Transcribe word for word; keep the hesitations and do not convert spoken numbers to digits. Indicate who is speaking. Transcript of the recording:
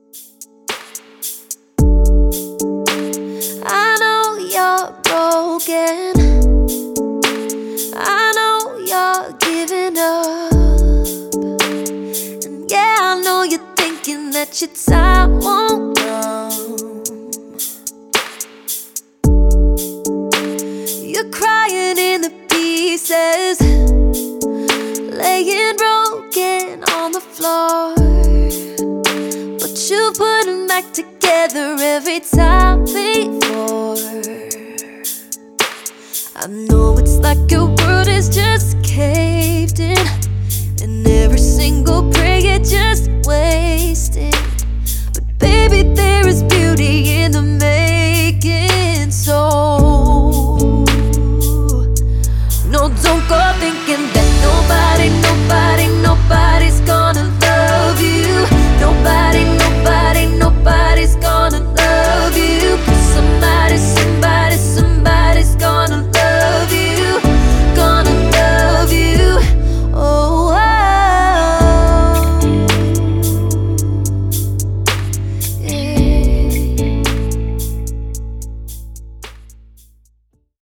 Speaker 1: I know you're broken, I know you're giving up, and yeah, I know you're thinking that your time won't come. You're crying in the pieces, laying broken on the floor, but you put them back together every time before. I know it's like your world is just caved in, and every single prayer just wasted.